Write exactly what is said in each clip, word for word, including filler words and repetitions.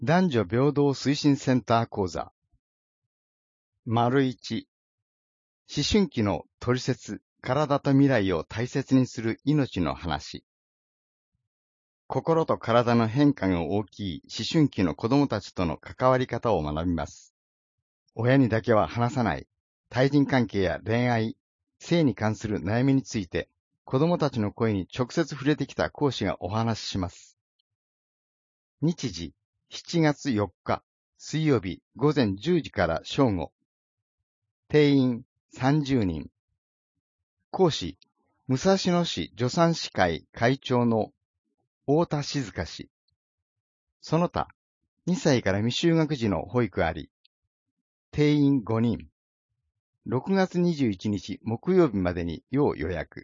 男女平等推進センター講座。丸一、思春期のトリセツ、体と未来を大切にする命の話。心と体の変化が大きい思春期の子供たちとの関わり方を学びます。親にだけは話さない、対人関係や恋愛、性に関する悩みについて、子供たちの声に直接触れてきた講師がお話しします。日時、しちがつよっか、水曜日ごぜんじゅうじから正午。定員さんじゅうにん。講師、武蔵野市助産師会会長の太田静香氏。その他、にさいから未就学児の保育あり。定員ごにん。ろくがつにじゅういちにち木曜日までに要予約。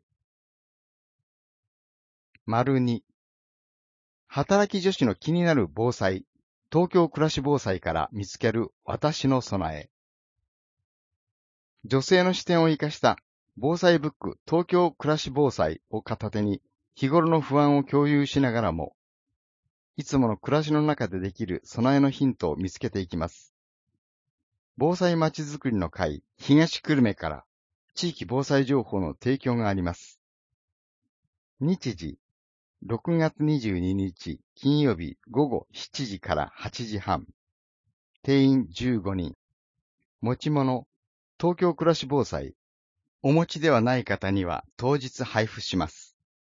丸に、働き女子の気になる防災、東京暮らし防災から見つける私の備え。女性の視点を生かした防災ブック東京暮らし防災を片手に日頃の不安を共有しながらも、いつもの暮らしの中でできる備えのヒントを見つけていきます。防災まちづくりの会東久留米から地域防災情報の提供があります。日時、ろくがつにじゅうににち金曜日ごごしちじからはちじはん。定員じゅうごにん。持ち物、東京暮らし防災。お持ちではない方には当日配布します。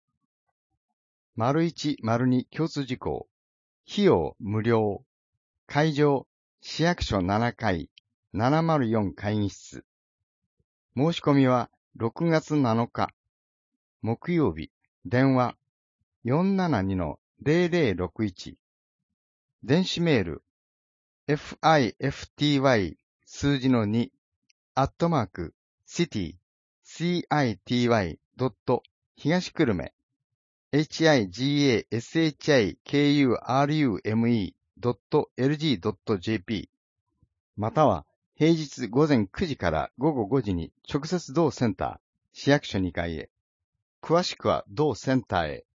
丸一、丸二共通事項。費用無料。会場、市役所ななかい、ななまるよん会議室。申し込みはろくがつなのか。木曜日、電話 よんななにのぜろぜろろくいち。電子メール、fifty 数字のに、アットマーク、city、city ドット、東久留米、higashikurume ドット lg ドット jp または平日午前くじから午後ごじに直接同センター、市役所にかいへ。詳しくは同センターへ。